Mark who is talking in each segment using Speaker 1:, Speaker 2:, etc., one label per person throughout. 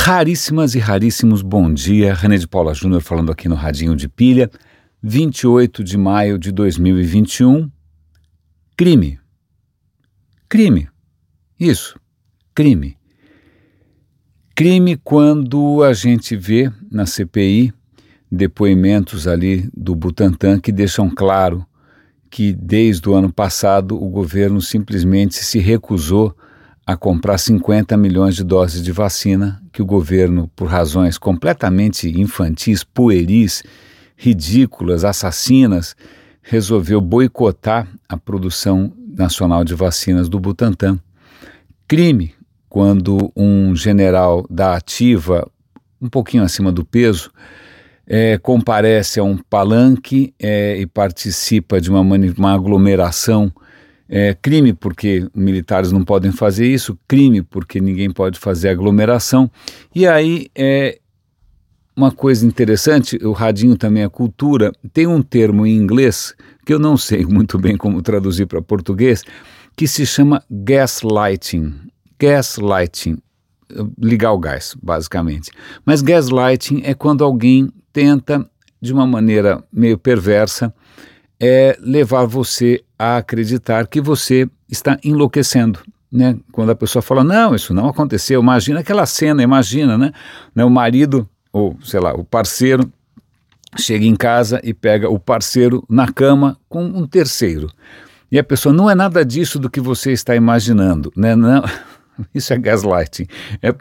Speaker 1: Raríssimas e raríssimos bom dia, René de Paula Júnior falando aqui no Radinho de Pilha, 28 de maio de 2021, crime, isso, crime quando a gente vê na CPI depoimentos ali do Butantan que deixam claro que desde o ano passado o governo simplesmente se recusou a comprar 50 milhões de doses de vacina que o governo, por razões completamente infantis, pueris, ridículas, assassinas, resolveu boicotar a produção nacional de vacinas do Butantan. Crime quando um general da ativa, um pouquinho acima do peso, comparece a um palanque e participa de uma aglomeração. Crime porque militares não podem fazer isso, crime porque ninguém pode fazer aglomeração. E aí, uma coisa interessante, o radinho também é cultura, tem um termo em inglês, que eu não sei muito bem como traduzir para português, que se chama gaslighting. Gaslighting, ligar o gás, basicamente. Mas gaslighting é quando alguém tenta, de uma maneira meio perversa, levar você a acreditar que você está enlouquecendo, né? Quando a pessoa fala, não, isso não aconteceu, imagina aquela cena, né? O marido, ou sei lá, o parceiro, chega em casa e pega o parceiro na cama com um terceiro. E a pessoa, não é nada disso do que você está imaginando, né? Não, isso é gaslighting.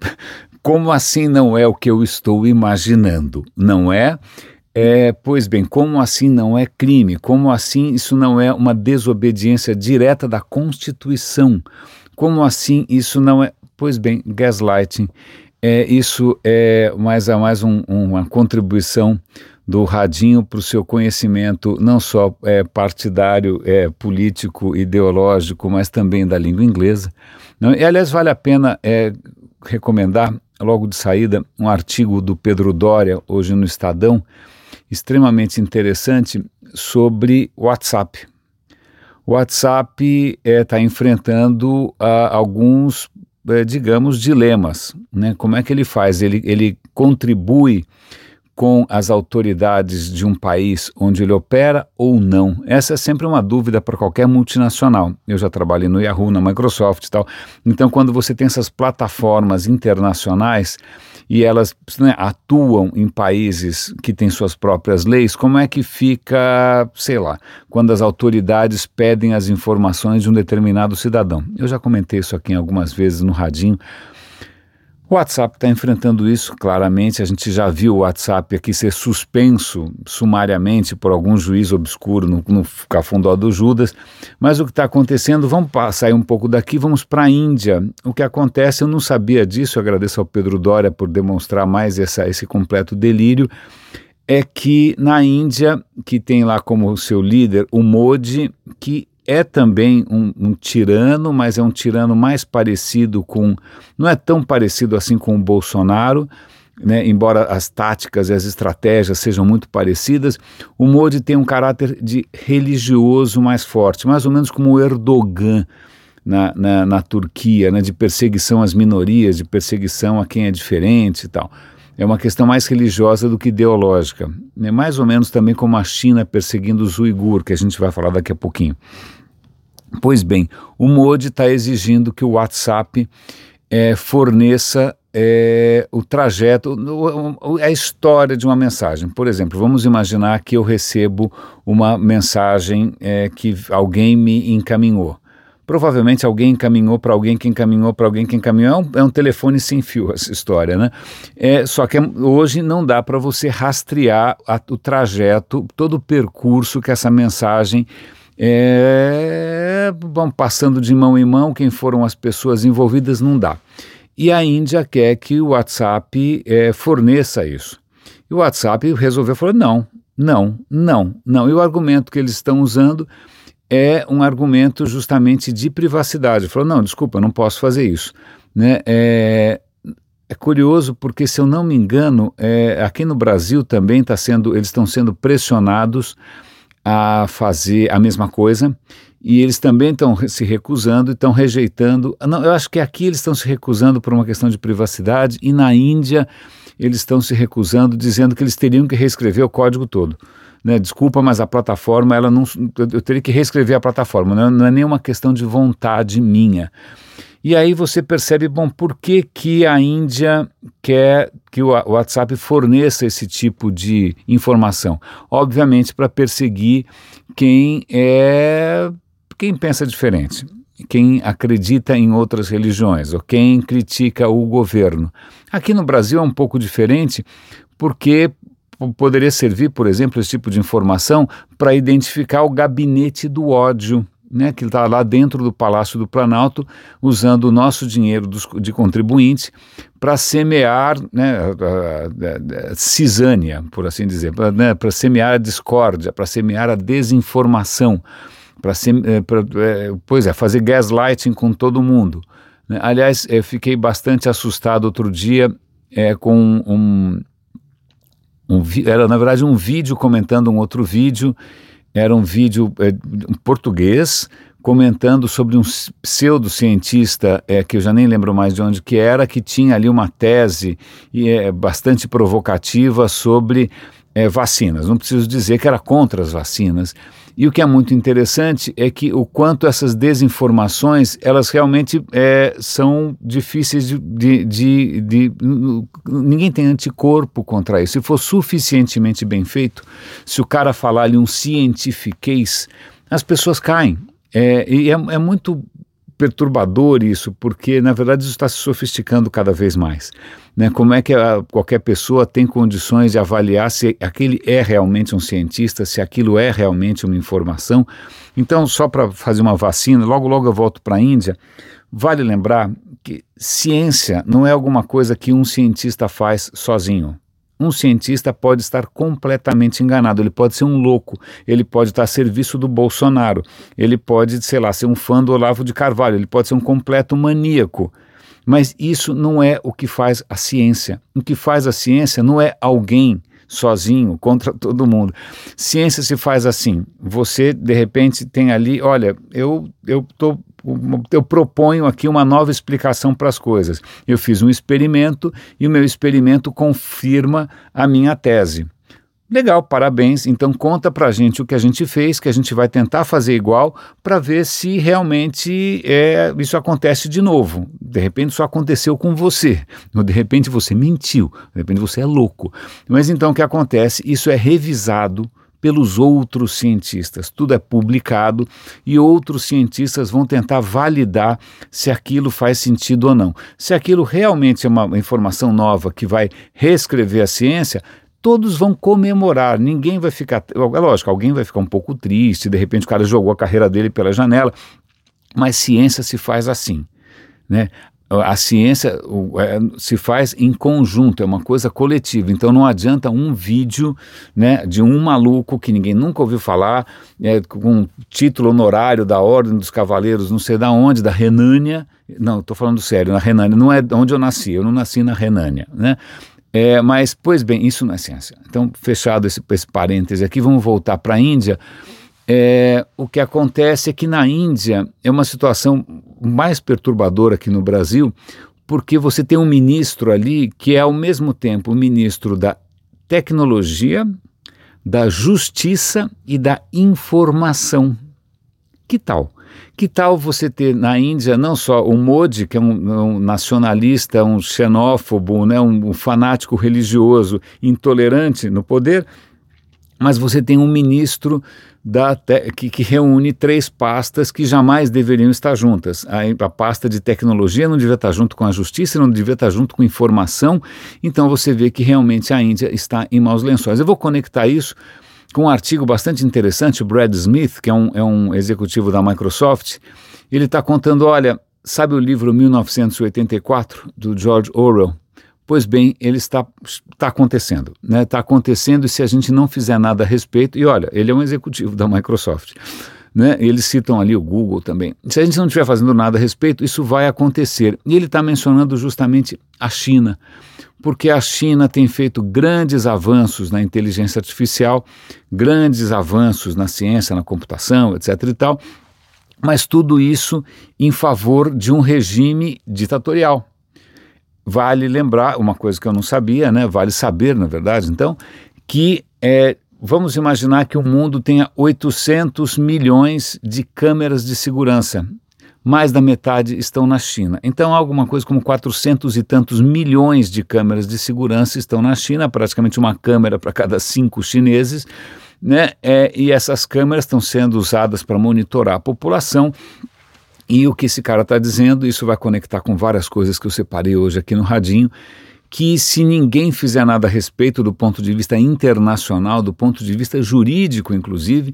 Speaker 1: Como assim não é o que eu estou imaginando? Não é? Pois bem, como assim não é crime? Como assim isso não é uma desobediência direta da Constituição? Como assim isso não é... Pois bem, gaslighting, isso é mais uma contribuição do Radinho para o seu conhecimento, não só partidário, político, ideológico, mas também da língua inglesa. Não, e, aliás, vale a pena recomendar, logo de saída, um artigo do Pedro Doria, hoje no Estadão, extremamente interessante sobre o WhatsApp. O WhatsApp está enfrentando alguns, digamos, dilemas, né? Como é que ele faz? Ele contribui com as autoridades de um país onde ele opera ou não? Essa é sempre uma dúvida para qualquer multinacional. Eu já trabalhei no Yahoo, na Microsoft e tal. Então, quando você tem essas plataformas internacionais e elas, né, atuam em países que têm suas próprias leis, como é que fica, sei lá, quando as autoridades pedem as informações de um determinado cidadão? Eu já comentei isso aqui algumas vezes no Radinho. O WhatsApp está enfrentando isso claramente, a gente já viu o WhatsApp aqui ser suspenso sumariamente por algum juiz obscuro no Cafundó do Judas, mas o que está acontecendo, vamos sair um pouco daqui, vamos para a Índia. O que acontece, eu não sabia disso, eu agradeço ao Pedro Doria por demonstrar mais esse completo delírio, é que na Índia, que tem lá como seu líder o Modi, que é também um tirano, mas é um tirano mais parecido com... Não é tão parecido assim com o Bolsonaro, né? Embora as táticas e as estratégias sejam muito parecidas, o Modi tem um caráter de religioso mais forte, mais ou menos como o Erdogan na Turquia, né? De perseguição às minorias, de perseguição a quem é diferente e tal. É uma questão mais religiosa do que ideológica, né? Mais ou menos também como a China perseguindo os uigur, que a gente vai falar daqui a pouquinho. Pois bem, o Modi está exigindo que o WhatsApp forneça o trajeto, a história de uma mensagem. Por exemplo, vamos imaginar que eu recebo uma mensagem que alguém me encaminhou. Provavelmente alguém encaminhou para alguém que encaminhou para alguém que encaminhou. É um telefone sem fio essa história, né? Só que hoje não dá para você rastrear o trajeto, todo o percurso que essa mensagem vão passando de mão em mão, quem foram as pessoas envolvidas, não dá. E a Índia quer que o WhatsApp forneça isso. E o WhatsApp resolveu falar não. E o argumento que eles estão usando é um argumento justamente de privacidade. Falou, não, desculpa, eu não posso fazer isso. Né? É curioso porque, se eu não me engano, aqui no Brasil também eles estão sendo pressionados a fazer a mesma coisa, e eles também estão se recusando e estão rejeitando. Não, eu acho que aqui eles estão se recusando por uma questão de privacidade, e na Índia eles estão se recusando, dizendo que eles teriam que reescrever o código todo. Né? Desculpa, mas a plataforma, eu teria que reescrever a plataforma, não é nenhuma questão de vontade minha. E aí você percebe, bom, por que a Índia quer que o WhatsApp forneça esse tipo de informação? Obviamente para perseguir quem pensa diferente, quem acredita em outras religiões, ou quem critica o governo. Aqui no Brasil é um pouco diferente, porque poderia servir, por exemplo, esse tipo de informação para identificar o gabinete do ódio, né, que está lá dentro do Palácio do Planalto, usando o nosso dinheiro de contribuinte para semear, né, a cisânia, por assim dizer, para semear a discórdia, para semear a desinformação, fazer gaslighting com todo mundo. Né? Aliás, eu fiquei bastante assustado outro dia com era na verdade um vídeo comentando um outro vídeo. Era um vídeo em português comentando sobre um pseudocientista que eu já nem lembro mais de onde que era, que tinha ali uma tese bastante provocativa sobre vacinas. Não preciso dizer que era contra as vacinas. E o que é muito interessante é que o quanto essas desinformações, elas realmente são difíceis ninguém tem anticorpo contra isso. Se for suficientemente bem feito, se o cara falar ali um cientifiquez, as pessoas caem. E é muito perturbador isso, porque na verdade isso está se sofisticando cada vez mais. Né? Como é que qualquer pessoa tem condições de avaliar se aquele é realmente um cientista, se aquilo é realmente uma informação? Então, só para fazer uma vacina, logo eu volto para a Índia, vale lembrar que ciência não é alguma coisa que um cientista faz sozinho. Um cientista pode estar completamente enganado, ele pode ser um louco, ele pode estar a serviço do Bolsonaro, ele pode, sei lá, ser um fã do Olavo de Carvalho, ele pode ser um completo maníaco. Mas isso não é o que faz a ciência. O que faz a ciência não é alguém sozinho contra todo mundo. Ciência se faz assim, você de repente tem ali, olha, eu proponho aqui uma nova explicação para as coisas. Eu fiz um experimento e o meu experimento confirma a minha tese. Legal, parabéns. Então conta pra gente o que a gente fez, que a gente vai tentar fazer igual para ver se realmente isso acontece de novo. De repente isso aconteceu com você, ou de repente você mentiu, de repente você é louco. Mas então o que acontece? Isso é revisado pelos outros cientistas, tudo é publicado e outros cientistas vão tentar validar se aquilo faz sentido ou não. Se aquilo realmente é uma informação nova que vai reescrever a ciência, todos vão comemorar, ninguém vai ficar, lógico, alguém vai ficar um pouco triste, de repente o cara jogou a carreira dele pela janela, mas ciência se faz assim, né? A ciência se faz em conjunto, é uma coisa coletiva, então não adianta um vídeo, né, de um maluco que ninguém nunca ouviu falar, com título honorário da Ordem dos Cavaleiros, não sei da onde, da Renânia, não, estou falando sério, na Renânia, não é onde eu não nasci na Renânia, né? Mas, pois bem, isso não é ciência. Então, fechado esse parêntese aqui, vamos voltar para a Índia. O que acontece é que na Índia é uma situação mais perturbadora aqui no Brasil, porque você tem um ministro ali que é ao mesmo tempo o ministro da tecnologia, da justiça e da informação. Que tal? Que tal você ter na Índia não só o Modi, que é um nacionalista, um xenófobo, né, um fanático religioso intolerante no poder, mas você tem um ministro que reúne 3 pastas que jamais deveriam estar juntas. A pasta de tecnologia não devia estar junto com a justiça, não devia estar junto com informação, então você vê que realmente a Índia está em maus lençóis. Eu vou conectar isso com um artigo bastante interessante. O Brad Smith, que é um executivo da Microsoft, ele está contando, olha, sabe o livro 1984, do George Orwell? Pois bem, ele está acontecendo, né? Está acontecendo, e se a gente não fizer nada a respeito, e olha, ele é um executivo da Microsoft, né? Eles citam ali o Google também. Se a gente não estiver fazendo nada a respeito, isso vai acontecer. E ele está mencionando justamente a China, porque a China tem feito grandes avanços na inteligência artificial, grandes avanços na ciência, na computação, etc. e tal, mas tudo isso em favor de um regime ditatorial. Vale lembrar, uma coisa que eu não sabia, né? Vale saber, na verdade, então, que vamos imaginar que o mundo tenha 800 milhões de câmeras de segurança. Mais da metade estão na China. Então, alguma coisa como 400 e tantos milhões de câmeras de segurança estão na China, praticamente uma câmera para cada 5 chineses, né? E essas câmeras estão sendo usadas para monitorar a população. E o que esse cara está dizendo, isso vai conectar com várias coisas que eu separei hoje aqui no Radinho, que se ninguém fizer nada a respeito do ponto de vista internacional, do ponto de vista jurídico, inclusive,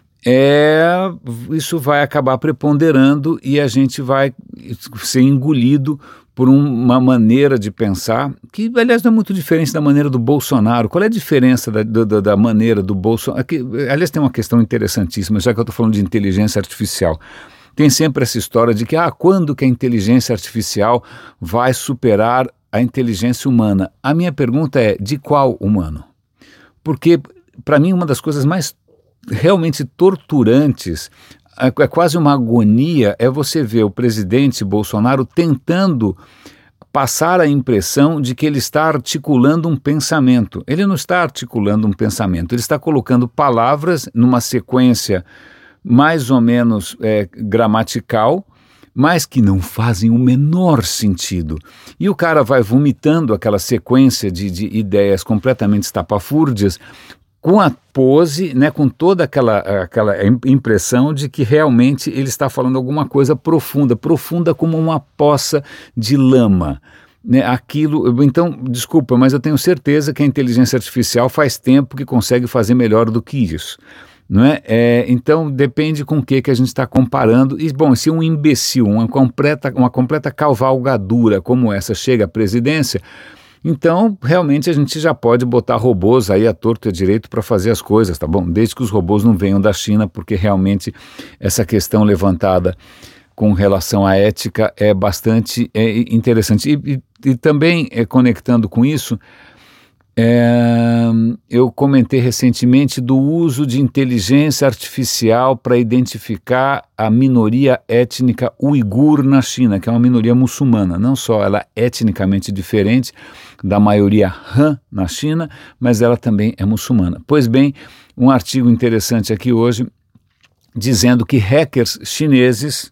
Speaker 1: isso vai acabar preponderando e a gente vai ser engolido por uma maneira de pensar que, aliás, não é muito diferente da maneira do Bolsonaro. Qual é a diferença da maneira do Bolsonaro? Aqui, aliás, tem uma questão interessantíssima, já que eu estou falando de inteligência artificial. Tem sempre essa história de que, quando que a inteligência artificial vai superar a inteligência humana? A minha pergunta é, de qual humano? Porque, para mim, uma das coisas mais realmente torturantes, é quase uma agonia, é você ver o presidente Bolsonaro tentando passar a impressão de que ele está articulando um pensamento. Ele não está articulando um pensamento, ele está colocando palavras numa sequência mais ou menos gramatical, mas que não fazem o menor sentido. E o cara vai vomitando aquela sequência de ideias completamente estapafúrdias, com a pose, né, com toda aquela impressão de que realmente ele está falando alguma coisa profunda como uma poça de lama. Né, então, desculpa, mas eu tenho certeza que a inteligência artificial faz tempo que consegue fazer melhor do que isso. Não é? Então depende com o que a gente está comparando. E, bom, se um imbecil, uma completa cavalgadura como essa chega à presidência, então realmente a gente já pode botar robôs aí à torto e à direito para fazer as coisas, tá bom? Desde que os robôs não venham da China, porque realmente essa questão levantada com relação à ética é bastante interessante. E também, conectando com isso, eu comentei recentemente do uso de inteligência artificial para identificar a minoria étnica uigur na China, que é uma minoria muçulmana. Não só ela é etnicamente diferente da maioria Han na China, mas ela também é muçulmana. Pois bem, um artigo interessante aqui hoje dizendo que hackers chineses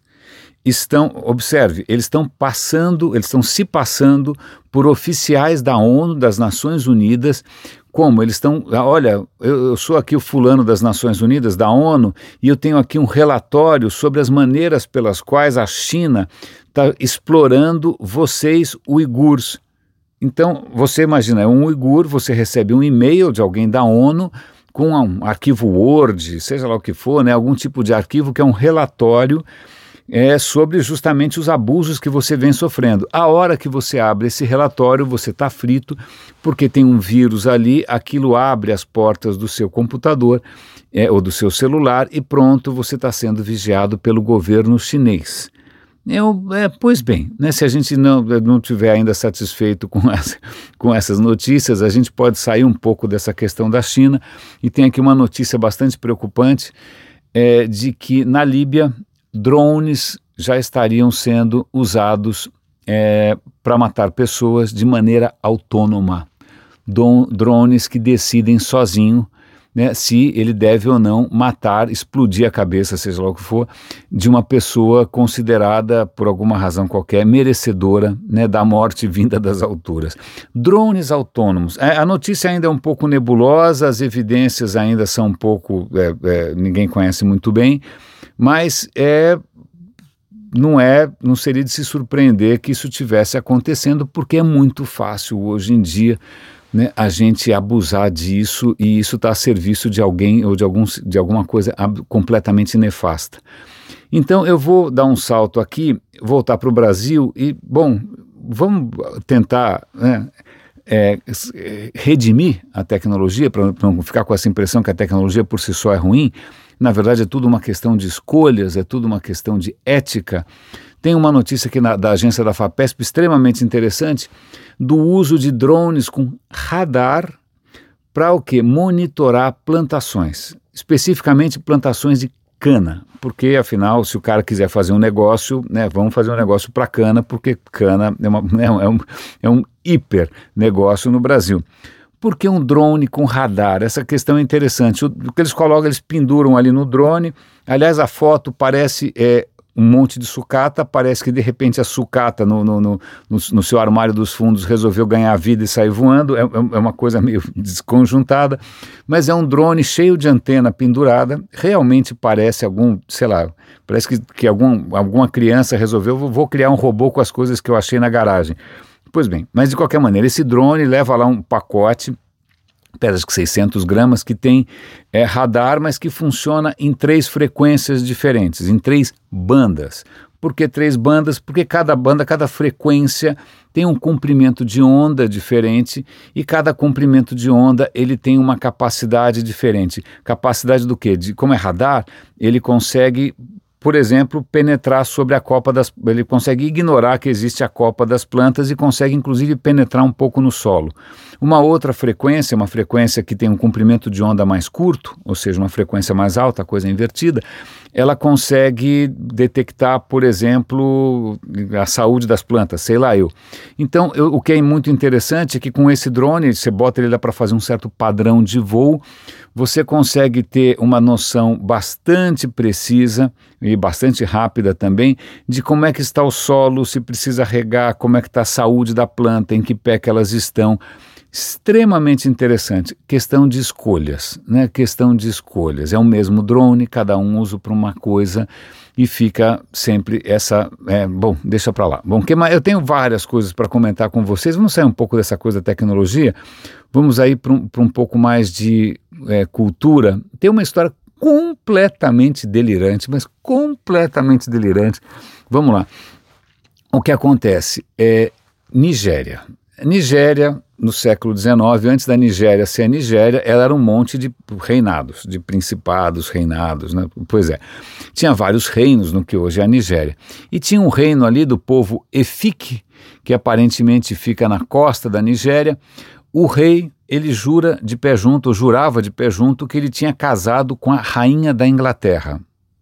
Speaker 1: eles estão se passando por oficiais da ONU, das Nações Unidas, como eles estão, olha, eu sou aqui o fulano das Nações Unidas, da ONU, e eu tenho aqui um relatório sobre as maneiras pelas quais a China está explorando vocês uigures. Então, você imagina, é um uigur, você recebe um e-mail de alguém da ONU com um arquivo Word, seja lá o que for, né, algum tipo de arquivo que é um relatório sobre justamente os abusos que você vem sofrendo. A hora que você abre esse relatório, você está frito, porque tem um vírus ali, aquilo abre as portas do seu computador ou do seu celular e pronto, você está sendo vigiado pelo governo chinês. Pois bem, né, se a gente não estiver ainda satisfeito com essas notícias, a gente pode sair um pouco dessa questão da China, e tem aqui uma notícia bastante preocupante de que na Líbia drones já estariam sendo usados para matar pessoas de maneira autônoma. Drones que decidem sozinho, né, se ele deve ou não matar, explodir a cabeça, seja lá o que for, de uma pessoa considerada, por alguma razão qualquer, merecedora, né, da morte vinda das alturas. Drones autônomos. A notícia ainda é um pouco nebulosa, as evidências ainda são um pouco, ninguém conhece muito bem, mas não seria de se surpreender que isso estivesse acontecendo, porque é muito fácil hoje em dia, né, a gente abusar disso, e isso está a serviço de alguém ou de alguma coisa completamente nefasta. Então eu vou dar um salto aqui, voltar para o Brasil e, bom, vamos tentar, né, redimir a tecnologia, para não ficar com essa impressão que a tecnologia por si só é ruim. Na verdade é tudo uma questão de escolhas, é tudo uma questão de ética. Tem uma notícia aqui da agência da FAPESP extremamente interessante, do uso de drones com radar para o quê? Monitorar plantações, especificamente plantações de cana. porque afinal, se o cara quiser fazer um negócio, né, vamos fazer um negócio para cana, porque cana é um hiper negócio no Brasil. Por que um drone com radar? Essa questão é interessante. O que eles colocam, eles penduram ali no drone. Aliás, a foto parece um monte de sucata, parece que de repente a sucata no seu armário dos fundos resolveu ganhar vida e sair voando, é uma coisa meio desconjuntada, mas é um drone cheio de antena pendurada, realmente parece parece que alguma criança resolveu, vou criar um robô com as coisas que eu achei na garagem. Pois bem, mas de qualquer maneira, esse drone leva lá um pacote, pesa acho que 600 gramas, que tem radar, mas que funciona em 3 frequências diferentes, em 3 bandas. Por que 3 bandas? Porque cada banda, cada frequência tem um comprimento de onda diferente e cada comprimento de onda ele tem uma capacidade diferente. Capacidade do quê? Como é radar, ele consegue, por exemplo, penetrar sobre a copa ele consegue ignorar que existe a copa das plantas e consegue inclusive penetrar um pouco no solo. Uma outra frequência, uma frequência que tem um comprimento de onda mais curto, ou seja, uma frequência mais alta, a coisa invertida, ela consegue detectar, por exemplo, a saúde das plantas, sei lá eu. Então, o que é muito interessante é que com esse drone, você bota ele lá para fazer um certo padrão de voo, você consegue ter uma noção bastante precisa e bastante rápida também de como é que está o solo, se precisa regar, como é que está a saúde da planta, em que pé que elas estão. Extremamente interessante. Questão de escolhas, né? Questão de escolhas. É o mesmo drone, cada um usa para uma coisa e fica sempre bom, deixa para lá. Bom, eu tenho várias coisas para comentar com vocês. Vamos sair um pouco dessa coisa da tecnologia, vamos aí para um pouco mais de cultura. Tem uma história completamente delirante, mas completamente delirante. Vamos lá. O que acontece é Nigéria. Nigéria, no século XIX, antes da Nigéria ser a Nigéria, ela era um monte de reinados, de principados, reinados, né? Pois é, tinha vários reinos no que hoje é a Nigéria. E tinha um reino ali do povo Efik, que aparentemente fica na costa da Nigéria. O rei, ele jurava de pé junto, que ele tinha casado com a rainha da Inglaterra.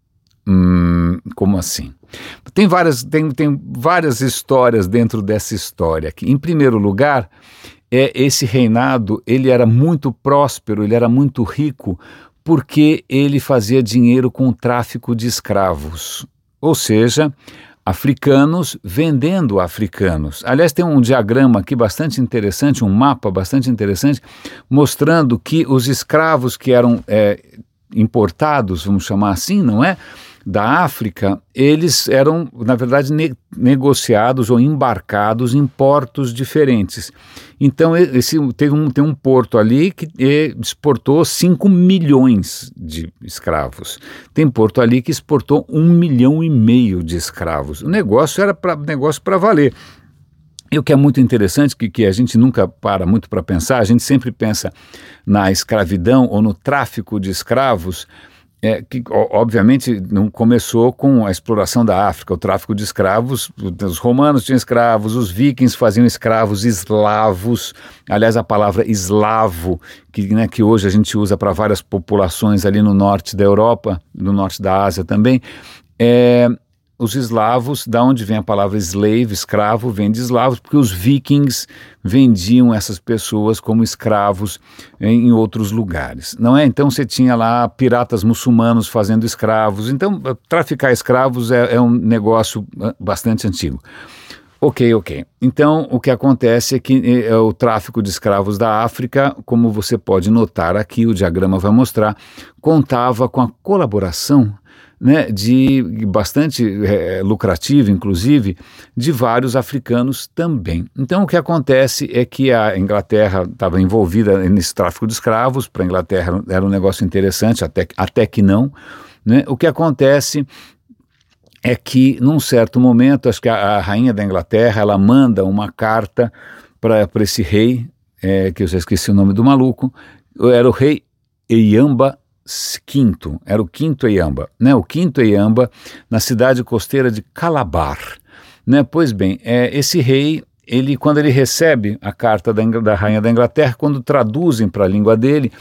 Speaker 1: Como assim? Tem várias histórias dentro dessa história aqui. Em primeiro lugar, esse reinado, ele era muito próspero, ele era muito rico, porque ele fazia dinheiro com o tráfico de escravos. Ou seja, africanos vendendo africanos. Aliás, tem um diagrama aqui bastante interessante, um mapa bastante interessante, mostrando que os escravos que eram importados, vamos chamar assim, não é? Da África, eles eram, na verdade, negociados ou embarcados em portos diferentes. Então, tem um porto ali que exportou 5 milhões de escravos. Tem porto ali que exportou 1,5 milhão de escravos. O negócio era negócio para valer. E o que é muito interessante, que a gente nunca para muito para pensar, a gente sempre pensa na escravidão ou no tráfico de escravos, que obviamente não começou com a exploração da África, o tráfico de escravos. Os romanos tinham escravos, os vikings faziam escravos eslavos. Aliás, a palavra eslavo, que hoje a gente usa para várias populações ali no norte da Europa, no norte da Ásia também, os eslavos, da onde vem a palavra slave, escravo, vem de eslavos, porque os vikings vendiam essas pessoas como escravos em outros lugares, não é? Então você tinha lá piratas muçulmanos fazendo escravos. Então traficar escravos é um negócio bastante antigo. Ok. Então o que acontece é que o tráfico de escravos da África, como você pode notar aqui, o diagrama vai mostrar, contava com a colaboração, né, bastante lucrativo, inclusive, de vários africanos também. Então, o que acontece é que a Inglaterra estava envolvida nesse tráfico de escravos. Para a Inglaterra era um negócio interessante, até que não, né? O que acontece é que, num certo momento, acho que a rainha da Inglaterra, ela manda uma carta para esse rei, que eu já esqueci o nome do maluco, era o rei Eyamba V, era o quinto Eyamba, né? O quinto Eyamba, na cidade costeira de Calabar, né? Pois bem, esse rei, quando ele recebe a carta da rainha da Inglaterra, quando traduzem para a língua dele,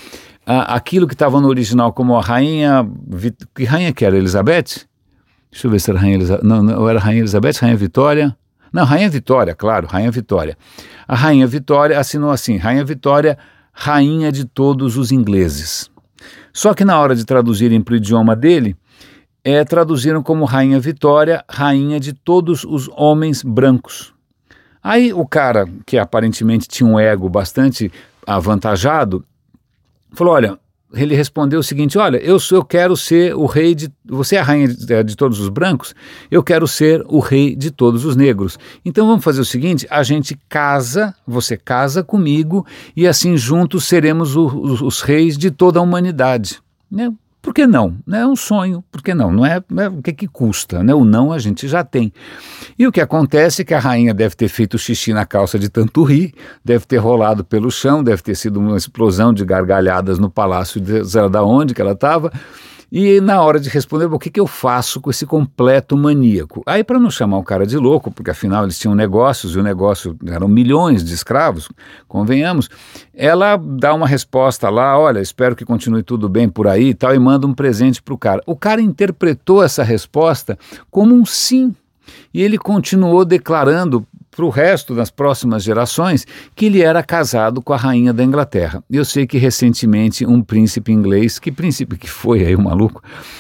Speaker 1: aquilo que estava no original como a rainha... Que rainha que era? Elizabeth? Deixa eu ver se era rainha Elizabeth. Não era rainha Elizabeth, rainha Vitória. Não, rainha Vitória, claro, rainha Vitória. A rainha Vitória assinou assim, rainha Vitória, rainha de todos os ingleses. Só que na hora de traduzirem para o idioma dele, traduziram como rainha Vitória, rainha de todos os homens brancos. Aí o cara, que aparentemente tinha um ego bastante avantajado, falou, olha, ele respondeu o seguinte, olha, eu quero ser o rei de... Você é a rainha de todos os brancos? Eu quero ser o rei de todos os negros. Então vamos fazer o seguinte, a gente casa, você casa comigo e assim juntos seremos os reis de toda a humanidade. Né? Por que não? É um sonho, por que não? Não é o que custa, né? O não a gente já tem. E o que acontece é que a rainha deve ter feito xixi na calça de tanto rir, deve ter rolado pelo chão, deve ter sido uma explosão de gargalhadas no palácio da onde que ela estava. E na hora de responder, o que eu faço com esse completo maníaco? Aí para não chamar o cara de louco, porque afinal eles tinham negócios, e o negócio eram milhões de escravos, convenhamos, ela dá uma resposta lá, olha, espero que continue tudo bem por aí e tal, e manda um presente para o cara. O cara interpretou essa resposta como um sim, e ele continuou declarando para o resto das próximas gerações que ele era casado com a rainha da Inglaterra. Eu sei que recentemente um príncipe inglês, que príncipe que foi aí o maluco,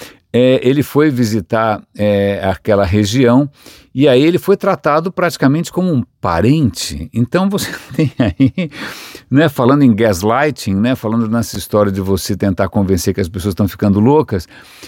Speaker 1: ele foi visitar aquela região e aí ele foi tratado praticamente como um parente. Então você tem aí, né, falando em gaslighting, né, falando nessa história de você tentar convencer que as pessoas estão ficando loucas,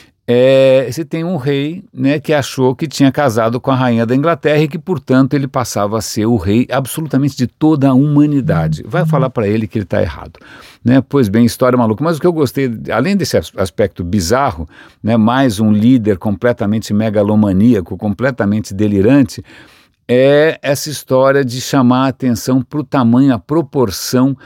Speaker 1: você tem um rei, né, que achou que tinha casado com a rainha da Inglaterra e que, portanto, ele passava a ser o rei absolutamente de toda a humanidade. Vai falar para ele que ele está errado. Né? Pois bem, história maluca. Mas o que eu gostei, além desse aspecto bizarro, né, mais um líder completamente megalomaníaco, completamente delirante, é essa história de chamar a atenção para o tamanho, a proporção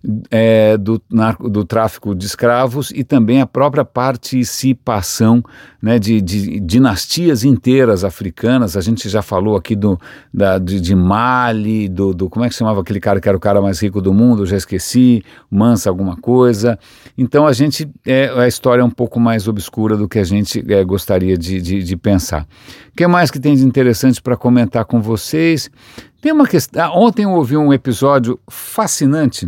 Speaker 1: do tráfico de escravos e também a própria participação, né, de dinastias inteiras africanas. A gente já falou aqui de Mali, como é que se chamava aquele cara que era o cara mais rico do mundo, eu já esqueci, Mansa alguma coisa. Então a história é um pouco mais obscura do que a gente gostaria de pensar. O que mais que tem de interessante para comentar com vocês? Tem uma questão, ontem eu ouvi um episódio fascinante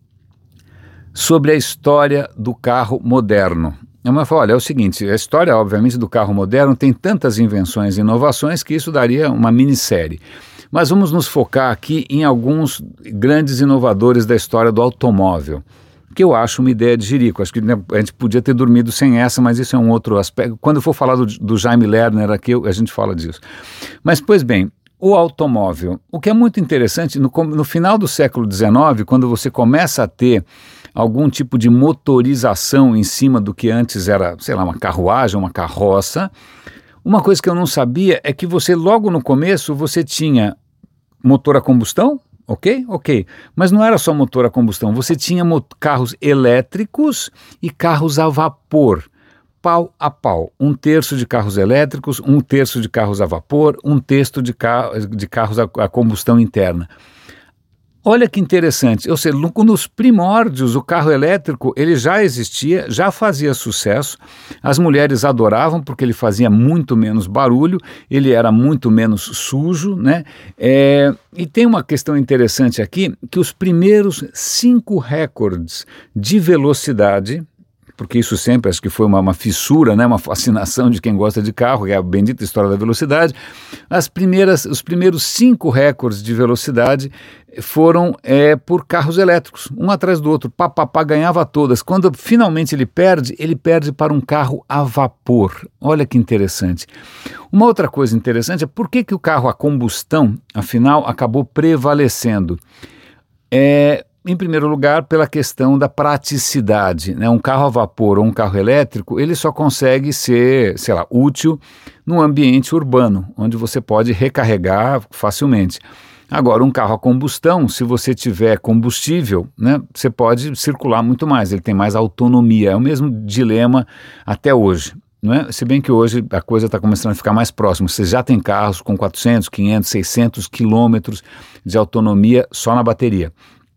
Speaker 1: sobre a história do carro moderno. Eu falei, olha, é o seguinte, a história, obviamente, do carro moderno tem tantas invenções e inovações que isso daria uma minissérie. Mas vamos nos focar aqui em alguns grandes inovadores da história do automóvel, que eu acho uma ideia de jirico. Acho que, né, a gente podia ter dormido sem essa, mas isso é um outro aspecto. Quando eu for falar do Jaime Lerner aqui, a gente fala disso. Mas, pois bem, o automóvel, o que é muito interessante, no final do século XIX, quando você começa a ter algum tipo de motorização em cima do que antes era, sei lá, uma carruagem, uma carroça, uma coisa que eu não sabia é que você, logo no começo, você tinha motor a combustão, ok? Mas não era só motor a combustão, você tinha carros elétricos e carros a vapor, pau a pau. 1/3 de carros elétricos, 1/3 de carros a vapor, 1/3 de carros a combustão interna. Olha que interessante, ou seja, nos primórdios o carro elétrico ele já existia, já fazia sucesso, as mulheres adoravam porque ele fazia muito menos barulho, ele era muito menos sujo, né? E tem uma questão interessante aqui, que os primeiros 5 recordes de velocidade, porque isso sempre acho que foi uma fissura, né, uma fascinação de quem gosta de carro, que é a bendita história da velocidade, os primeiros 5 recordes de velocidade foram por carros elétricos, um atrás do outro, ganhava todas. Quando finalmente ele perde para um carro a vapor. Olha que interessante. Uma outra coisa interessante é por que o carro a combustão, afinal, acabou prevalecendo. Em primeiro lugar, pela questão da praticidade, né? Um carro a vapor ou um carro elétrico, ele só consegue ser, sei lá, útil num ambiente urbano, onde você pode recarregar facilmente. Agora, um carro a combustão, se você tiver combustível, né, você pode circular muito mais, ele tem mais autonomia. É o mesmo dilema até hoje. Não é? Se bem que hoje a coisa está começando a ficar mais próxima. Você já tem carros com 400, 500, 600 quilômetros de autonomia só na bateria.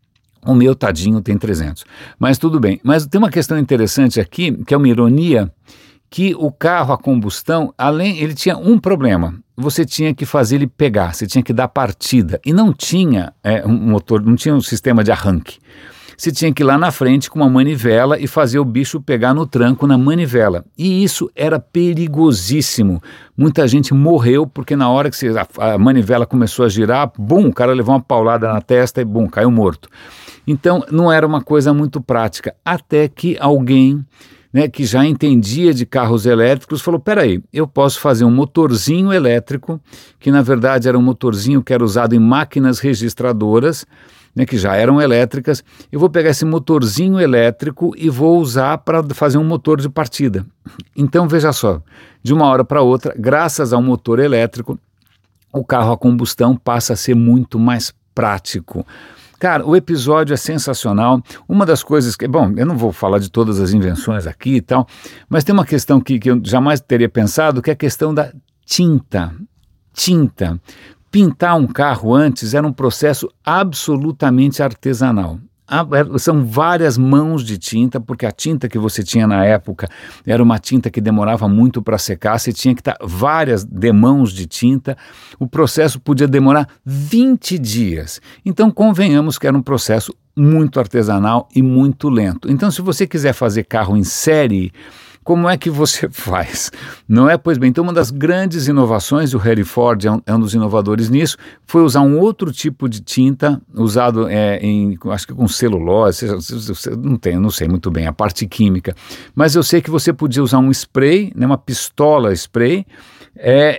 Speaker 1: O meu, tadinho, tem 300. Mas tudo bem. Mas tem uma questão interessante aqui, que é uma ironia, que o carro a combustão, ele tinha um problema. Você tinha que fazer ele pegar, você tinha que dar partida. E não tinha um motor, não tinha um sistema de arranque. Você tinha que ir lá na frente com uma manivela e fazer o bicho pegar no tranco na manivela. E isso era perigosíssimo. Muita gente morreu porque na hora que a manivela começou a girar, bum, o cara levou uma paulada na testa e bum, caiu morto. Então não era uma coisa muito prática. Até que alguém, né, que já entendia de carros elétricos, falou, peraí, eu posso fazer um motorzinho elétrico, que na verdade era um motorzinho que era usado em máquinas registradoras, né, que já eram elétricas. Eu vou pegar esse motorzinho elétrico e vou usar para fazer um motor de partida. Então veja só, de uma hora para outra, graças ao motor elétrico, o carro a combustão passa a ser muito mais prático. Cara, o episódio é sensacional. Uma das coisas que... Bom, eu não vou falar de todas as invenções aqui e tal, mas tem uma questão que eu jamais teria pensado, que é a questão da tinta. Tinta. Pintar um carro antes era um processo absolutamente artesanal. São várias mãos de tinta, porque a tinta que você tinha na época era uma tinta que demorava muito para secar, você tinha que estar várias demãos de tinta, o processo podia demorar 20 dias. Então convenhamos que era um processo muito artesanal e muito lento. Então se você quiser fazer carro em série, como é que você faz? Não é? Pois bem, então uma das grandes inovações, o Henry Ford é um dos inovadores nisso, foi usar um outro tipo de tinta, usado acho que com celulose, não sei muito bem a parte química, mas eu sei que você podia usar um spray, né, uma pistola spray, aí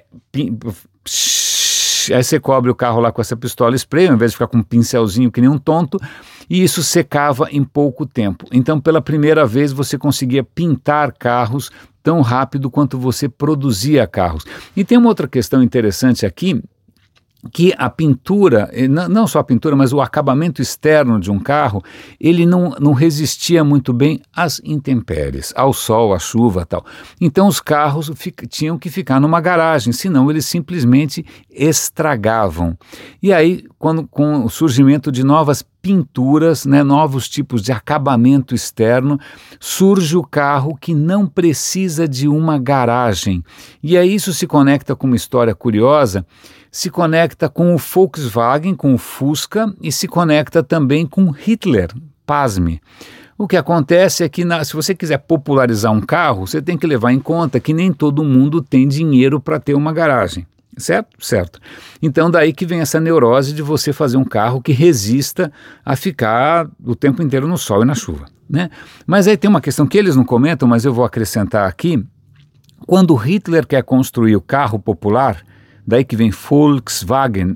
Speaker 1: você cobre o carro lá com essa pistola spray, ao invés de ficar com um pincelzinho que nem um tonto, e isso secava em pouco tempo. Então, pela primeira vez, você conseguia pintar carros tão rápido quanto você produzia carros. E tem uma outra questão interessante aqui, que a pintura, não só a pintura, mas o acabamento externo de um carro, ele não resistia muito bem às intempéries, ao sol, à chuva e tal. Então os carros tinham que ficar numa garagem, senão eles simplesmente estragavam. E aí, com o surgimento de novas pinturas, né, novos tipos de acabamento externo, surge o carro que não precisa de uma garagem. E aí isso se conecta com uma história curiosa, se conecta com o Volkswagen, com o Fusca, e se conecta também com Hitler, pasme. O que acontece é que se você quiser popularizar um carro, você tem que levar em conta que nem todo mundo tem dinheiro para ter uma garagem. Certo? Certo. Então daí que vem essa neurose de você fazer um carro que resista a ficar o tempo inteiro no sol e na chuva, né? Mas aí tem uma questão que eles não comentam, mas eu vou acrescentar aqui. Quando Hitler quer construir o carro popular, daí que vem Volkswagen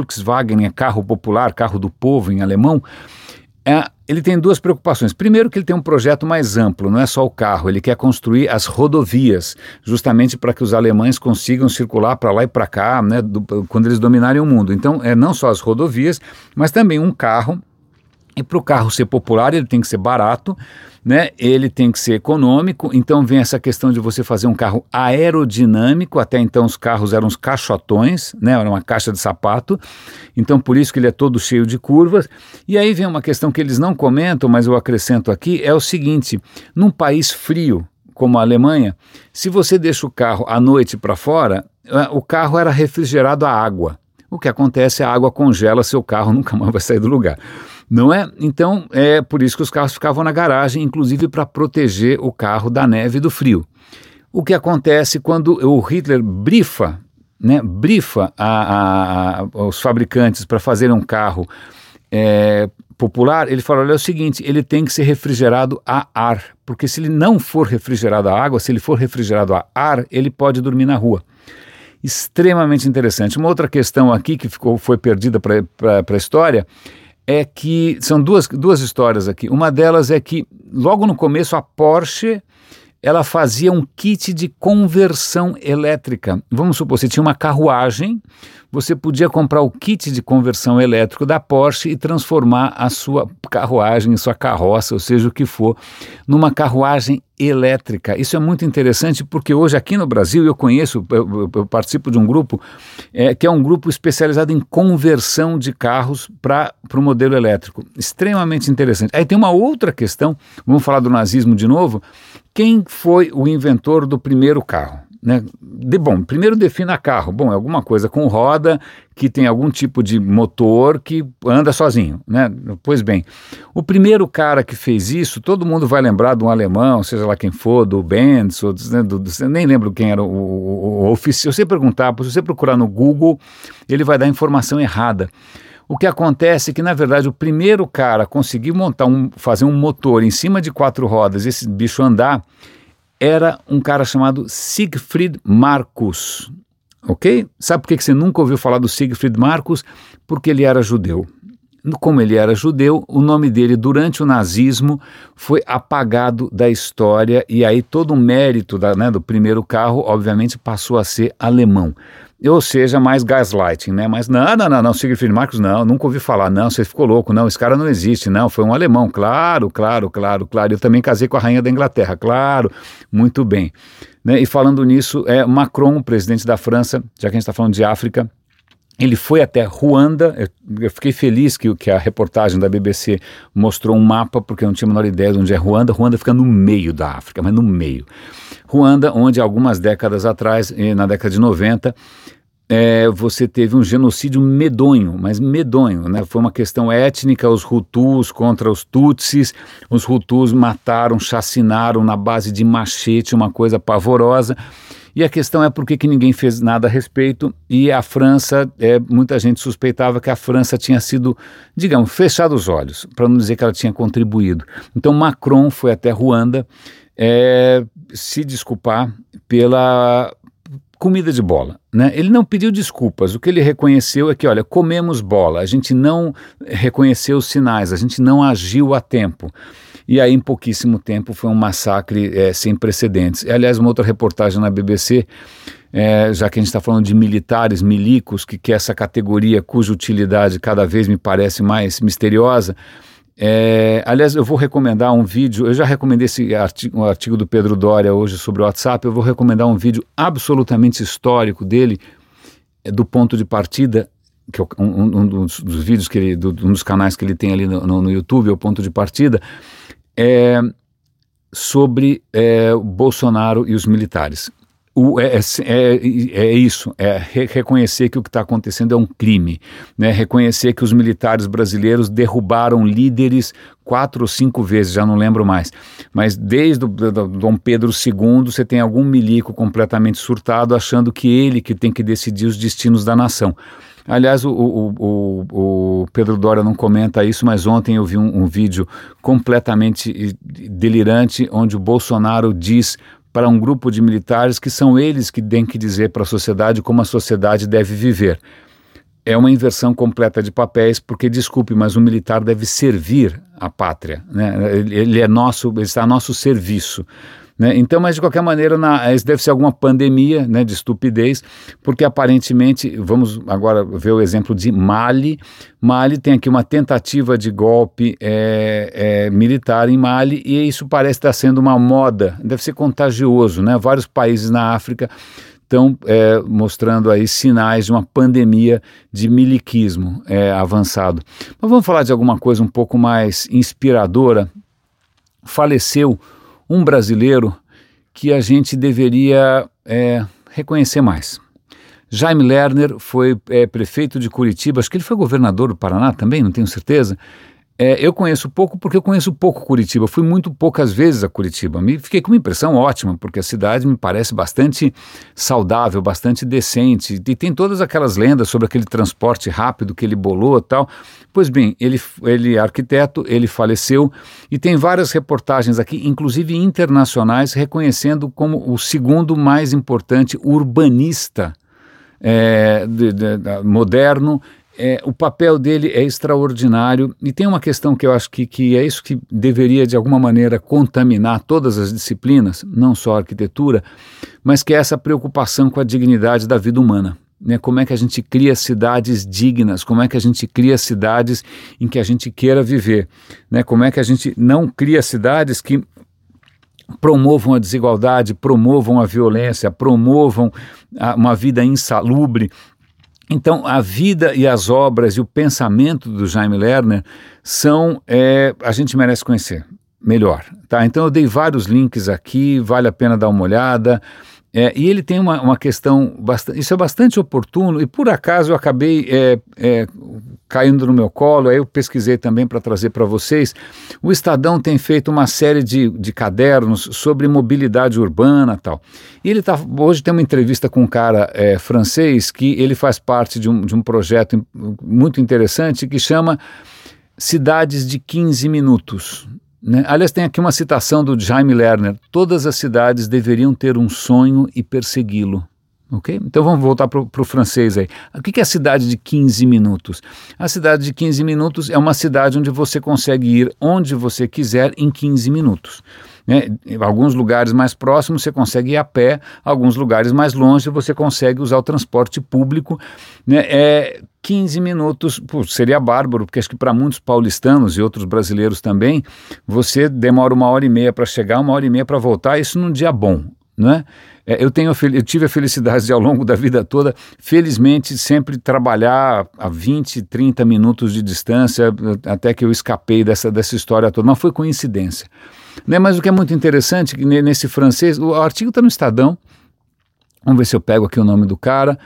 Speaker 1: é carro popular, carro do povo em alemão, ele tem duas preocupações. Primeiro que ele tem um projeto mais amplo, não é só o carro, ele quer construir as rodovias, justamente para que os alemães consigam circular para lá e para cá, né, quando eles dominarem o mundo. Então, não só as rodovias, mas também um carro. E para o carro ser popular, ele tem que ser barato, né? Ele tem que ser econômico, então vem essa questão de você fazer um carro aerodinâmico. Até então os carros eram uns caixotões, né? Era uma caixa de sapato, então por isso que ele é todo cheio de curvas. E aí vem uma questão que eles não comentam, mas eu acrescento aqui, é o seguinte: num país frio como a Alemanha, se você deixa o carro à noite para fora, o carro era refrigerado a água. O que acontece, a água congela, seu carro nunca mais vai sair do lugar. Não é? Então, é por isso que os carros ficavam na garagem, inclusive para proteger o carro da neve e do frio. O que acontece quando o Hitler brifa os fabricantes para fazerem um carro popular, ele fala, olha, é o seguinte, ele tem que ser refrigerado a ar, porque se ele não for refrigerado a água, se ele for refrigerado a ar, ele pode dormir na rua. Extremamente interessante. Uma outra questão aqui que foi perdida para a história é que são duas histórias aqui. Uma delas é que logo no começo a Porsche ela fazia um kit de conversão elétrica. Vamos supor, você tinha uma carruagem, você podia comprar o kit de conversão elétrico da Porsche e transformar a sua carruagem, sua carroça, ou seja, o que for, numa carruagem elétrica. Isso é muito interessante porque hoje aqui no Brasil eu participo de um grupo que é um grupo especializado em conversão de carros para o modelo elétrico. Extremamente interessante. Aí tem uma outra questão, vamos falar do nazismo de novo. Quem foi o inventor do primeiro carro? Né? Bom, primeiro defina carro. Bom, é alguma coisa com roda, que tem algum tipo de motor que anda sozinho, né? Pois bem, o primeiro cara que fez isso, todo mundo vai lembrar de um alemão, seja lá quem for, do Benz, ou nem lembro quem era o oficial. Se você procurar no Google, ele vai dar informação errada. O que acontece é que, na verdade, o primeiro cara conseguiu fazer um motor em cima de 4 rodas, esse bicho andar, era um cara chamado Siegfried Marcus, ok? Sabe por que você nunca ouviu falar do Siegfried Marcus? Porque ele era judeu. Como ele era judeu, o nome dele durante o nazismo foi apagado da história e aí todo o mérito do primeiro carro, obviamente, passou a ser alemão. Ou seja, mais gaslighting, né? Mas não, Siegfried Marcus, não, nunca ouvi falar, não, você ficou louco, não, esse cara não existe, não, foi um alemão, claro, eu também casei com a rainha da Inglaterra, claro, muito bem. Né? E falando nisso, Macron, o presidente da França, já que a gente está falando de África, ele foi até Ruanda. Eu fiquei feliz que a reportagem da BBC mostrou um mapa, porque eu não tinha a menor ideia de onde é Ruanda. Ruanda fica no meio da África, mas no meio. Ruanda, onde algumas décadas atrás, na década de 90, você teve um genocídio medonho, mas medonho, né? Foi uma questão étnica, os Hutus contra os Tutsis. Os Hutus mataram, chacinaram na base de machete, uma coisa pavorosa. E a questão é por que ninguém fez nada a respeito, e a França, muita gente suspeitava que a França tinha sido, digamos, fechado os olhos, para não dizer que ela tinha contribuído. Então Macron foi até Ruanda se desculpar pela comida de bola, né? Ele não pediu desculpas, o que ele reconheceu é que, olha, comemos bola, a gente não reconheceu os sinais, a gente não agiu a tempo. E aí, em pouquíssimo tempo, foi um massacre sem precedentes. Aliás, uma outra reportagem na BBC, já que a gente está falando de militares, milicos, que é essa categoria cuja utilidade cada vez me parece mais misteriosa. Aliás, eu vou recomendar um vídeo, eu já recomendei um artigo do Pedro Doria hoje sobre o WhatsApp, eu vou recomendar um vídeo absolutamente histórico dele, do ponto de partida, que é um dos vídeos um dos canais que ele tem ali no YouTube, é o ponto de partida, sobre o Bolsonaro e os militares. Isso, reconhecer que o que está acontecendo é um crime, né? Reconhecer que os militares brasileiros derrubaram líderes 4 ou 5 vezes, já não lembro mais, mas desde o Dom Pedro II você tem algum milico completamente surtado achando que ele que tem que decidir os destinos da nação. Aliás, o Pedro Doria não comenta isso, mas ontem eu vi um vídeo completamente delirante onde o Bolsonaro diz para um grupo de militares que são eles que têm que dizer para a sociedade como a sociedade deve viver. É uma inversão completa de papéis, porque, desculpe, mas o militar deve servir a pátria, né? Ele está a nosso serviço. Né? Então, mas de qualquer maneira, isso deve ser alguma pandemia, né, de estupidez, porque aparentemente, vamos agora ver o exemplo de Mali. Mali tem aqui uma tentativa de golpe militar em Mali, e isso parece estar sendo uma moda, deve ser contagioso, né? Vários países na África estão mostrando aí sinais de uma pandemia de miliquismo avançado. Mas vamos falar de alguma coisa um pouco mais inspiradora. Faleceu um brasileiro que a gente deveria reconhecer mais. Jaime Lerner foi prefeito de Curitiba, acho que ele foi governador do Paraná também, não tenho certeza. Eu conheço pouco porque eu conheço pouco Curitiba, fui muito poucas vezes a Curitiba, fiquei com uma impressão ótima, porque a cidade me parece bastante saudável, bastante decente, e tem todas aquelas lendas sobre aquele transporte rápido que ele bolou e tal. Pois bem, ele é arquiteto, ele faleceu, e tem várias reportagens aqui, inclusive internacionais, reconhecendo como o segundo mais importante urbanista moderno, o papel dele é extraordinário, e tem uma questão que eu acho que é isso que deveria de alguma maneira contaminar todas as disciplinas, não só a arquitetura, mas que é essa preocupação com a dignidade da vida humana. Né, como é que a gente cria cidades dignas, como é que a gente cria cidades em que a gente queira viver, né, como é que a gente não cria cidades que promovam a desigualdade, promovam a violência, promovam uma vida insalubre. Então, a vida e as obras e o pensamento do Jaime Lerner são, a gente merece conhecer melhor, tá? Então eu dei vários links aqui, vale a pena dar uma olhada. E ele tem uma questão, isso é bastante oportuno, e por acaso eu acabei caindo no meu colo, aí eu pesquisei também para trazer para vocês. O Estadão tem feito uma série de cadernos sobre mobilidade urbana e tal. E ele hoje tem uma entrevista com um cara francês, que ele faz parte de um projeto muito interessante que chama Cidades de 15 Minutos. Né? Aliás, tem aqui uma citação do Jaime Lerner: todas as cidades deveriam ter um sonho e persegui-lo. Okay? Então vamos voltar para o francês aí. O que é a cidade de 15 minutos? A cidade de 15 minutos é uma cidade onde você consegue ir onde você quiser em 15 minutos. Né? Em alguns lugares mais próximos você consegue ir a pé, alguns lugares mais longe você consegue usar o transporte público. Né? 15 minutos, seria bárbaro, porque acho que para muitos paulistanos e outros brasileiros também, você demora 1h30 para chegar, 1h30 para voltar, isso num dia bom, né? Eu tive a felicidade de, ao longo da vida toda, felizmente, sempre trabalhar a 20, 30 minutos de distância, até que eu escapei dessa história toda, mas foi coincidência. Né? Mas o que é muito interessante, nesse francês, o artigo está no Estadão, vamos ver se eu pego aqui o nome do cara,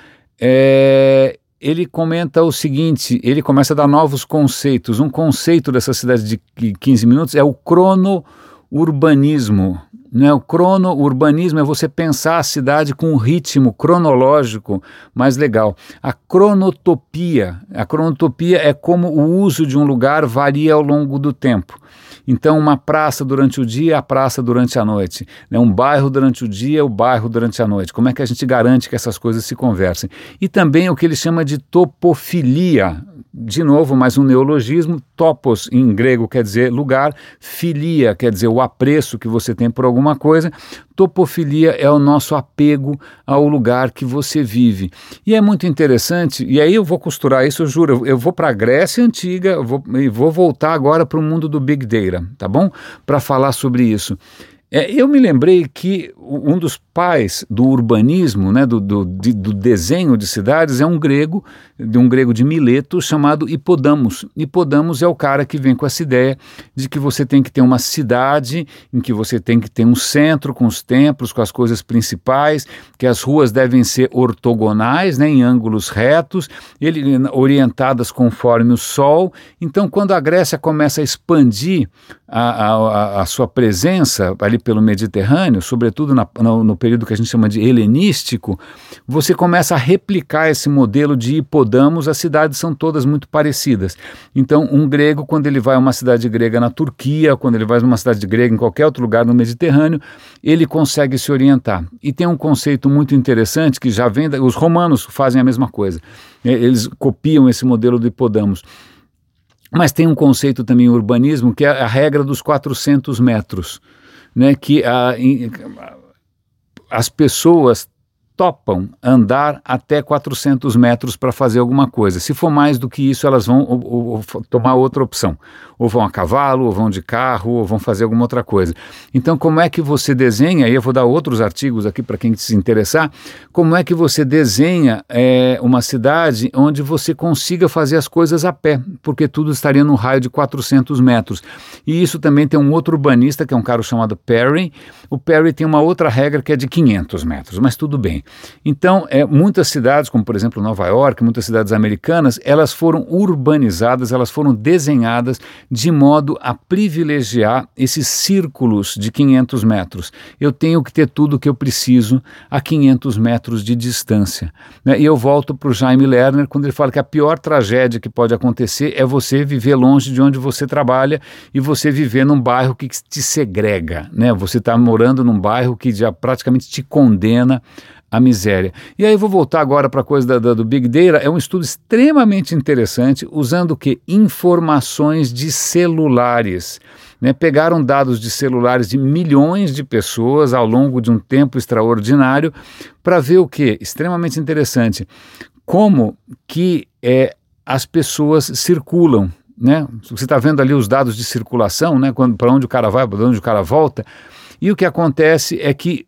Speaker 1: ele comenta o seguinte, ele começa a dar novos conceitos. Um conceito dessa cidade de 15 minutos é o crono-urbanismo. Né? O crono-urbanismo é você pensar a cidade com um ritmo cronológico mais legal. A cronotopia é como o uso de um lugar varia ao longo do tempo. Então, uma praça durante o dia, a praça durante a noite. Né? Um bairro durante o dia, o bairro durante a noite. Como é que a gente garante que essas coisas se conversem? E também o que ele chama de topofilia. De novo, mais um neologismo. Topos, em grego, quer dizer lugar. Filia, quer dizer o apreço que você tem por alguma coisa. Topofilia é o nosso apego ao lugar que você vive. E é muito interessante, e aí eu vou costurar isso, eu juro, eu vou para a Grécia Antiga, e vou voltar agora para o mundo do Big Data, tá bom? Para falar sobre isso. Eu me lembrei que um dos pais do urbanismo, né, do desenho de cidades, é um grego de Mileto chamado Hipodamos. Hipodamos é o cara que vem com essa ideia de que você tem que ter uma cidade em que você tem que ter um centro com os templos, com as coisas principais, que as ruas devem ser ortogonais, né, em ângulos retos, orientadas conforme o sol. Então, quando a Grécia começa a expandir a sua presença ali pelo Mediterrâneo, sobretudo no período que a gente chama de helenístico, você começa a replicar esse modelo de Hipodamos. As cidades são todas muito parecidas. Então, um grego, quando ele vai a uma cidade grega na Turquia, quando ele vai a uma cidade grega em qualquer outro lugar no Mediterrâneo, ele consegue se orientar. E tem um conceito muito interessante que já vem, os romanos fazem a mesma coisa. Eles copiam esse modelo do Hipodamos. Mas tem um conceito também em urbanismo, que é a regra dos 400 metros, né, que as pessoas topam andar até 400 metros para fazer alguma coisa. Se for mais do que isso, elas vão ou tomar outra opção. Ou vão a cavalo, ou vão de carro, ou vão fazer alguma outra coisa. Então, como é que você desenha, e eu vou dar outros artigos aqui para quem se interessar, como é que você desenha uma cidade onde você consiga fazer as coisas a pé, porque tudo estaria no raio de 400 metros. E isso também tem um outro urbanista, que é um cara chamado Perry. O Perry tem uma outra regra que é de 500 metros, mas tudo bem. Então, muitas cidades, como por exemplo Nova York, muitas cidades americanas, elas foram urbanizadas, elas foram desenhadas de modo a privilegiar esses círculos de 500 metros. Eu tenho que ter tudo o que eu preciso a 500 metros de distância. Né? E eu volto para o Jaime Lerner, quando ele fala que a pior tragédia que pode acontecer é você viver longe de onde você trabalha e você viver num bairro que te segrega. Né? Você está morando num bairro que já praticamente te condena a miséria. E aí eu vou voltar agora para a coisa do Big Data. É um estudo extremamente interessante, usando o quê? Informações de celulares. Né? Pegaram dados de celulares de milhões de pessoas ao longo de um tempo extraordinário para ver o quê? Extremamente interessante. Como que as pessoas circulam. Né? Você está vendo ali os dados de circulação, né? Para onde o cara vai, para onde o cara volta. E o que acontece é que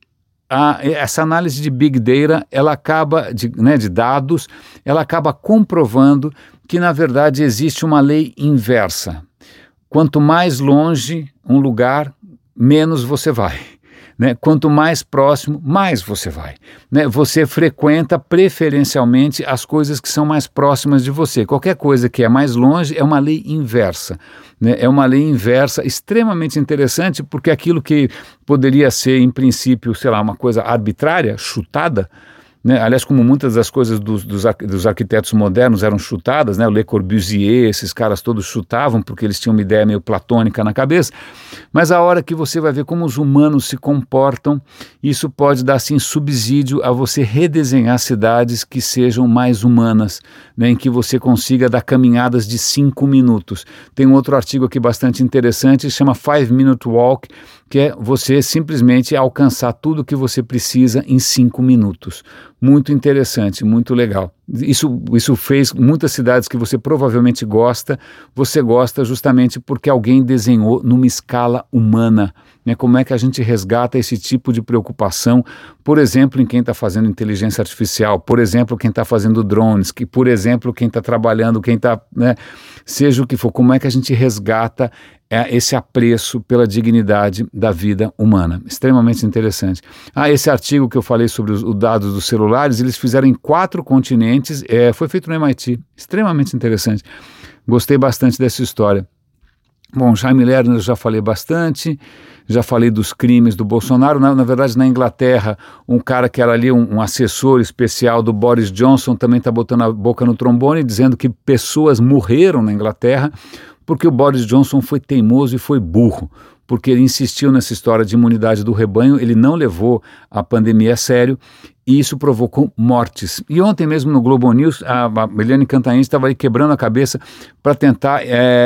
Speaker 1: essa análise de Big Data, ela acaba, de dados, ela acaba comprovando que, na verdade, existe uma lei inversa. Quanto mais longe um lugar, menos você vai. Né? Quanto mais próximo, mais você vai. Né? Você frequenta preferencialmente as coisas que são mais próximas de você. Qualquer coisa que é mais longe é uma lei inversa. Né? É uma lei inversa extremamente interessante, porque aquilo que poderia ser, em princípio, sei lá, uma coisa arbitrária, chutada, né? Aliás, como muitas das coisas dos arquitetos modernos eram chutadas, né? O Le Corbusier, esses caras todos chutavam porque eles tinham uma ideia meio platônica na cabeça, mas a hora que você vai ver como os humanos se comportam, isso pode dar, assim, subsídio a você redesenhar cidades que sejam mais humanas, né? Em que você consiga dar caminhadas de 5 minutos. Tem um outro artigo aqui bastante interessante, chama 5 Minute Walk, que é você simplesmente alcançar tudo o que você precisa em 5 minutos. Muito interessante, muito legal. Isso fez muitas cidades que você provavelmente gosta, você gosta justamente porque alguém desenhou numa escala humana. Né? Como é que a gente resgata esse tipo de preocupação, por exemplo, em quem está fazendo inteligência artificial, por exemplo, quem está fazendo drones, por exemplo, quem está trabalhando, quem está, né, seja o que for, como é que a gente resgata esse apreço pela dignidade da vida humana. Extremamente interessante. Esse artigo que eu falei sobre os dados dos celulares, eles fizeram em 4 continentes, foi feito no MIT. Extremamente interessante. Gostei bastante dessa história. Bom, Jaime Lerner eu já falei bastante, já falei dos crimes do Bolsonaro. Na verdade, na Inglaterra, um cara que era ali um assessor especial do Boris Johnson também está botando a boca no trombone, dizendo que pessoas morreram na Inglaterra porque o Boris Johnson foi teimoso e foi burro, porque ele insistiu nessa história de imunidade do rebanho, ele não levou a pandemia a sério e isso provocou mortes. E ontem mesmo no Globo News, a Eliane Cantanhede estava aí quebrando a cabeça para tentar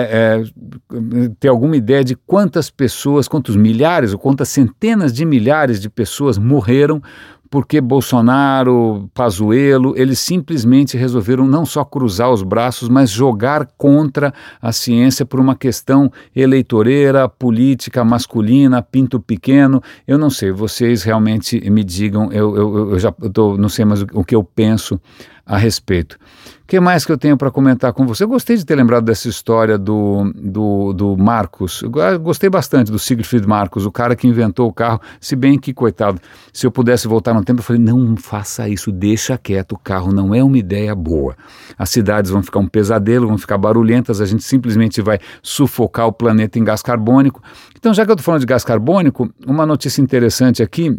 Speaker 1: ter alguma ideia de quantas pessoas, quantos milhares ou quantas centenas de milhares de pessoas morreram porque Bolsonaro, Pazuello, eles simplesmente resolveram não só cruzar os braços, mas jogar contra a ciência por uma questão eleitoreira, política, masculina, pinto pequeno. Eu não sei, vocês realmente me digam, eu não sei mais o que eu penso a respeito. O que mais que eu tenho para comentar com você? Eu gostei de ter lembrado dessa história do Marcos. Eu gostei bastante do Siegfried Marcos, o cara que inventou o carro, se bem que, coitado, se eu pudesse voltar no tempo, eu falei, não faça isso, deixa quieto, o carro não é uma ideia boa. As cidades vão ficar um pesadelo, vão ficar barulhentas, a gente simplesmente vai sufocar o planeta em gás carbônico. Então, já que eu estou falando de gás carbônico, uma notícia interessante aqui,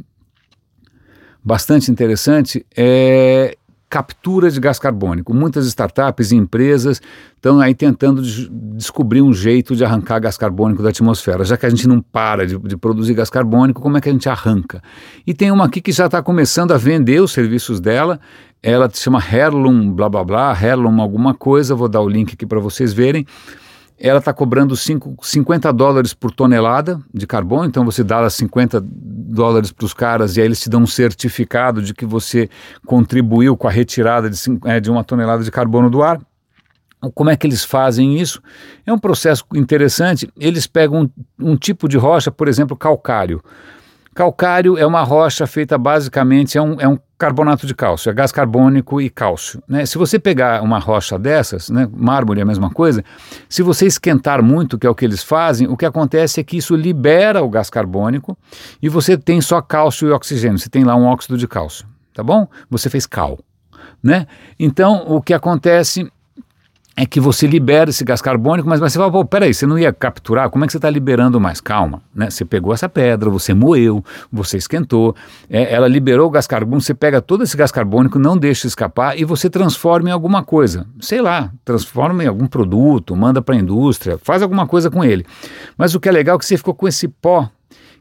Speaker 1: bastante interessante, é captura de gás carbônico. Muitas startups e empresas estão aí tentando descobrir um jeito de arrancar gás carbônico da atmosfera. Já que a gente não para de produzir gás carbônico, como é que a gente arranca? E tem uma aqui que já está começando a vender os serviços dela, ela se chama Heirloom, blá blá blá, Heirloom alguma coisa, vou dar o link aqui para vocês verem. Ela está cobrando $50 por tonelada de carbono, então você dá $50 para os caras e aí eles te dão um certificado de que você contribuiu com a retirada de 1 tonelada de carbono do ar. Como é que eles fazem isso? É um processo interessante. Eles pegam um tipo de rocha, por exemplo, calcário. Calcário é uma rocha feita basicamente, é um carbonato de cálcio, é gás carbônico e cálcio. Né? Se você pegar uma rocha dessas, né, mármore é a mesma coisa, se você esquentar muito, que é o que eles fazem, o que acontece é que isso libera o gás carbônico e você tem só cálcio e oxigênio, você tem lá um óxido de cálcio, tá bom? Você fez cal, né? Então, o que acontece é que você libera esse gás carbônico, mas você fala, pô, peraí, você não ia capturar? Como é que você está liberando mais? Calma, né? Você pegou essa pedra, você moeu, você esquentou, ela liberou o gás carbônico, você pega todo esse gás carbônico, não deixa escapar e você transforma em alguma coisa. Sei lá, transforma em algum produto, manda para a indústria, faz alguma coisa com ele. Mas o que é legal é que você ficou com esse pó,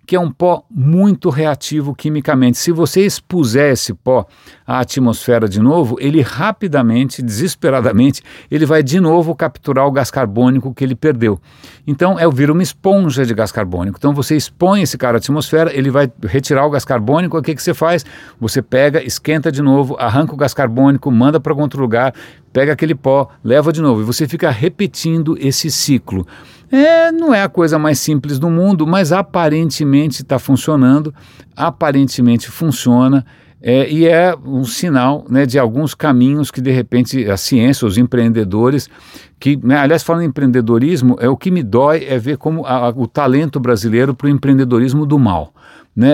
Speaker 1: que é um pó muito reativo quimicamente. Se você expuser esse pó à atmosfera de novo, ele rapidamente, desesperadamente, ele vai de novo capturar o gás carbônico que ele perdeu. Então, vira uma esponja de gás carbônico. Então, você expõe esse cara à atmosfera, ele vai retirar o gás carbônico, o que você faz? Você pega, esquenta de novo, arranca o gás carbônico, manda para algum outro lugar, pega aquele pó, leva de novo, e você fica repetindo esse ciclo. Não é a coisa mais simples do mundo, mas aparentemente está funcionando, aparentemente funciona, e é um sinal, né, de alguns caminhos que de repente a ciência, os empreendedores, que, né, aliás, falando em empreendedorismo, o que me dói é ver como o talento brasileiro para o empreendedorismo do mal. Né,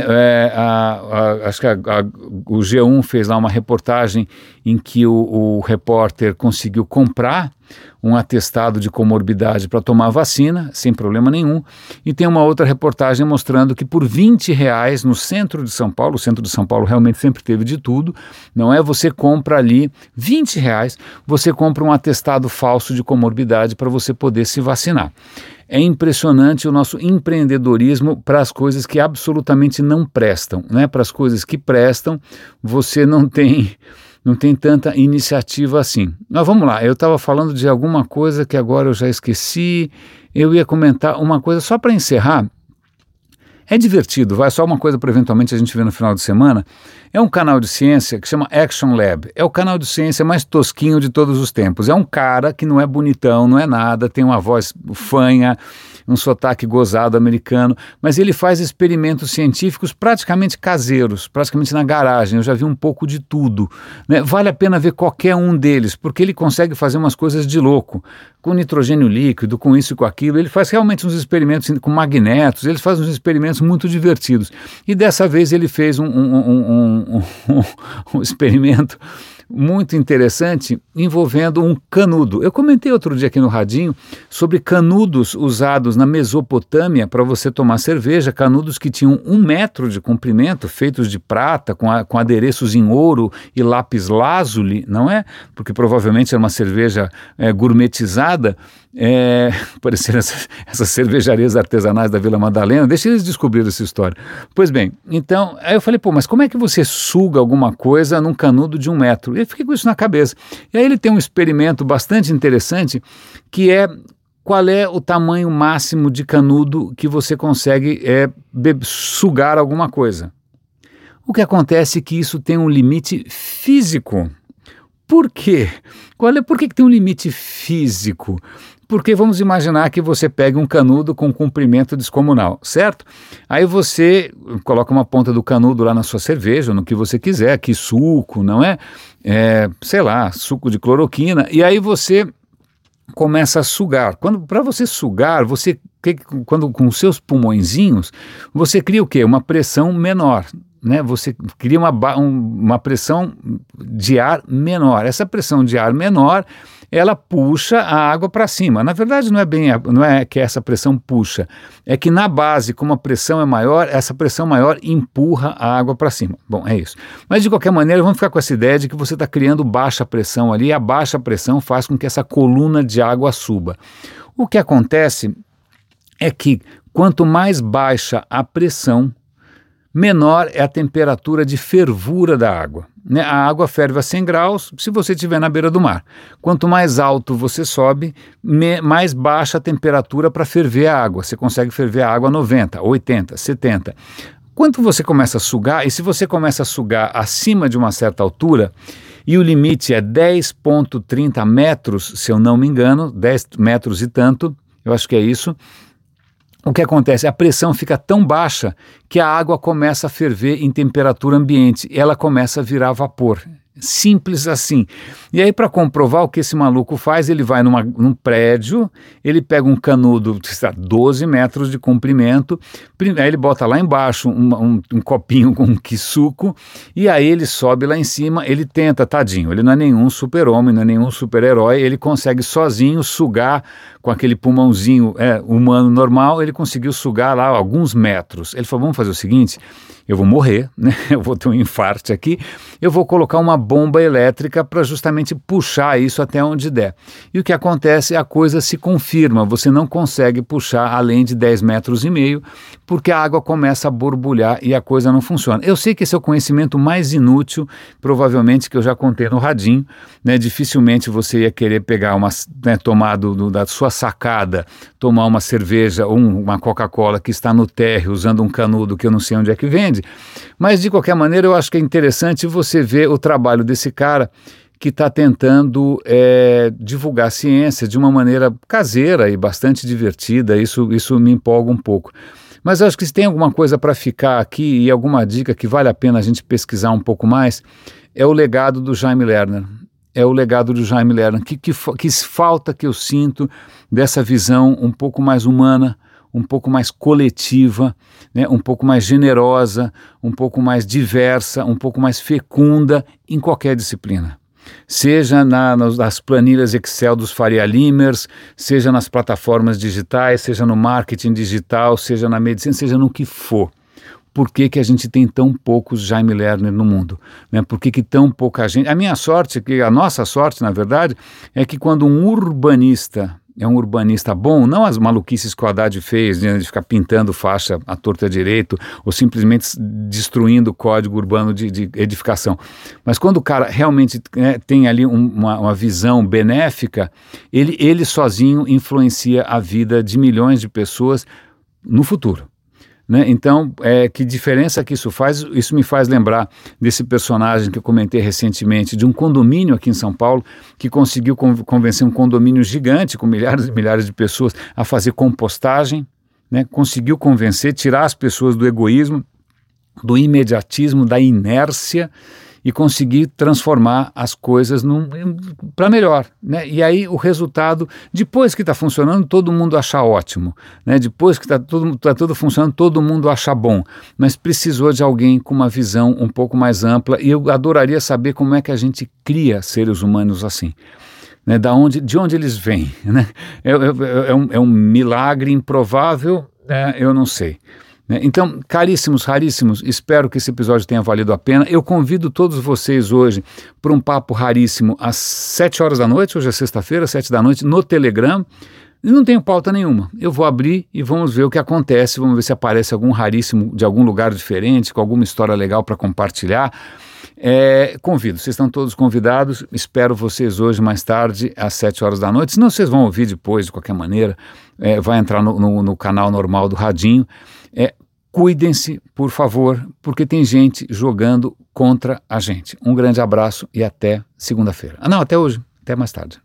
Speaker 1: acho que o G1 fez lá uma reportagem em que o repórter conseguiu comprar um atestado de comorbidade para tomar vacina, sem problema nenhum, e tem uma outra reportagem mostrando que por R$20 no centro de São Paulo, o centro de São Paulo realmente sempre teve de tudo, não é? Você compra ali R$20, você compra um atestado falso de comorbidade para você poder se vacinar. É impressionante o nosso empreendedorismo para as coisas que absolutamente não prestam, né? Para as coisas que prestam, você não tem tanta iniciativa assim. Mas vamos lá, eu estava falando de alguma coisa que agora eu já esqueci, eu ia comentar uma coisa só para encerrar. É divertido, vai só uma coisa para eventualmente a gente ver no final de semana. É um canal de ciência que chama Action Lab. É o canal de ciência mais tosquinho de todos os tempos. É um cara que não é bonitão, não é nada, tem uma voz fanha, um sotaque gozado americano, mas ele faz experimentos científicos praticamente caseiros, praticamente na garagem. Eu já vi um pouco de tudo, né? Vale a pena ver qualquer um deles, porque ele consegue fazer umas coisas de louco, com nitrogênio líquido, com isso e com aquilo. Ele faz realmente uns experimentos com magnetos, ele faz uns experimentos muito divertidos. E dessa vez ele fez um experimento muito interessante envolvendo um canudo. Eu comentei outro dia aqui no radinho sobre canudos usados na Mesopotâmia para você tomar cerveja, canudos que tinham 1 metro de comprimento, feitos de prata, com adereços em ouro e lápis lazuli, não é? Porque provavelmente era uma cerveja gourmetizada, pareceram essas cervejarias artesanais da Vila Madalena. Deixa eles descobrirem essa história. Pois bem, então, aí eu falei, mas como é que você suga alguma coisa num canudo de 1 metro? E eu fiquei com isso na cabeça. E aí ele tem um experimento bastante interessante, que é qual é o tamanho máximo de canudo que você consegue sugar alguma coisa. O que acontece é que isso tem um limite físico. Por quê? Por que tem um limite físico? Porque vamos imaginar que você pega um canudo com comprimento descomunal, certo? Aí você coloca uma ponta do canudo lá na sua cerveja, no que você quiser, que suco, não é? Sei lá, suco de cloroquina, e aí você começa a sugar. Para você sugar, quando com os seus pulmõezinhos, você cria o quê? Uma pressão menor, né? Você cria uma pressão de ar menor. Essa pressão de ar menor, ela puxa a água para cima. Na verdade, não é que essa pressão puxa, é que na base, como a pressão é maior, essa pressão maior empurra a água para cima. Bom, é isso. Mas de qualquer maneira, vamos ficar com essa ideia de que você está criando baixa pressão ali, e a baixa pressão faz com que essa coluna de água suba. O que acontece é que quanto mais baixa a pressão, menor é a temperatura de fervura da água. Né? A água ferve a 100 graus se você estiver na beira do mar. Quanto mais alto você sobe, mais baixa a temperatura para ferver a água. Você consegue ferver a água a 90, 80, 70. Quando você começa a sugar, e se você começa a sugar acima de uma certa altura, e o limite é 10,30 metros, se eu não me engano, 10 metros e tanto, eu acho que é isso. O que acontece? A pressão fica tão baixa que a água começa a ferver em temperatura ambiente, ela começa a virar vapor. Simples assim. E aí, para comprovar o que esse maluco faz, ele vai num prédio, ele pega um canudo de 12 metros de comprimento, aí ele bota lá embaixo um copinho com suco, e aí ele sobe lá em cima, ele tenta, tadinho, ele não é nenhum super-homem, não é nenhum super-herói, ele consegue sozinho sugar com aquele pulmãozinho humano normal, ele conseguiu sugar lá alguns metros. Ele falou, vamos fazer o seguinte, eu vou morrer, né? Eu vou ter um infarto aqui, eu vou colocar uma bomba elétrica para justamente puxar isso até onde der. E o que acontece, a coisa se confirma, você não consegue puxar além de 10 metros e meio, porque a água começa a borbulhar e a coisa não funciona. Eu sei que esse é o conhecimento mais inútil, provavelmente, que eu já contei no radinho, né? Dificilmente você ia querer pegar tomar da sua sacada, tomar uma cerveja ou uma Coca-Cola que está no térreo usando um canudo que eu não sei onde é que vende, mas de qualquer maneira eu acho que é interessante você ver o trabalho desse cara que está tentando divulgar a ciência de uma maneira caseira e bastante divertida. Isso me empolga um pouco. Mas eu acho que se tem alguma coisa para ficar aqui e alguma dica que vale a pena a gente pesquisar um pouco mais, é o legado do Jaime Lerner. É o legado do Jaime Lerner. Que falta que eu sinto dessa visão um pouco mais humana, um pouco mais coletiva, né, um pouco mais generosa, um pouco mais diversa, um pouco mais fecunda em qualquer disciplina. Seja nas planilhas Excel dos Faria Limers, seja nas plataformas digitais, seja no marketing digital, seja na medicina, seja no que for. Por que a gente tem tão poucos Jaime Lerner no mundo? Né? Por que tão pouca gente? A minha sorte, a nossa sorte, na verdade, é que quando um urbanista é um urbanista bom, não as maluquices que o Haddad fez, né, de ficar pintando faixa à torta direito ou simplesmente destruindo o código urbano de edificação. Mas quando o cara realmente tem ali uma visão benéfica, ele sozinho influencia a vida de milhões de pessoas no futuro. Né? Então, que diferença que isso faz? Isso me faz lembrar desse personagem que eu comentei recentemente, de um condomínio aqui em São Paulo, que conseguiu convencer um condomínio gigante, com milhares e milhares de pessoas, a fazer compostagem, né? Conseguiu convencer, tirar as pessoas do egoísmo, do imediatismo, da inércia, e conseguir transformar as coisas para melhor, né? E aí o resultado, depois que está funcionando, todo mundo acha ótimo, né? Depois que está tudo funcionando, todo mundo acha bom, mas precisou de alguém com uma visão um pouco mais ampla, e eu adoraria saber como é que a gente cria seres humanos assim. Né? De onde eles vêm, né? É um milagre improvável, eu não sei. Então, caríssimos, raríssimos, espero que esse episódio tenha valido a pena. Eu convido todos vocês hoje para um papo raríssimo às 7 horas da noite, hoje é sexta-feira, 7 da noite, no Telegram. E não tenho pauta nenhuma. Eu vou abrir e vamos ver o que acontece, vamos ver se aparece algum raríssimo de algum lugar diferente, com alguma história legal para compartilhar. Convido, vocês estão todos convidados, espero vocês hoje mais tarde às 7 horas da noite, senão vocês vão ouvir depois de qualquer maneira, vai entrar no canal normal do Radinho. Cuidem-se, por favor, porque tem gente jogando contra a gente. Um grande abraço e até segunda-feira. Até hoje, até mais tarde.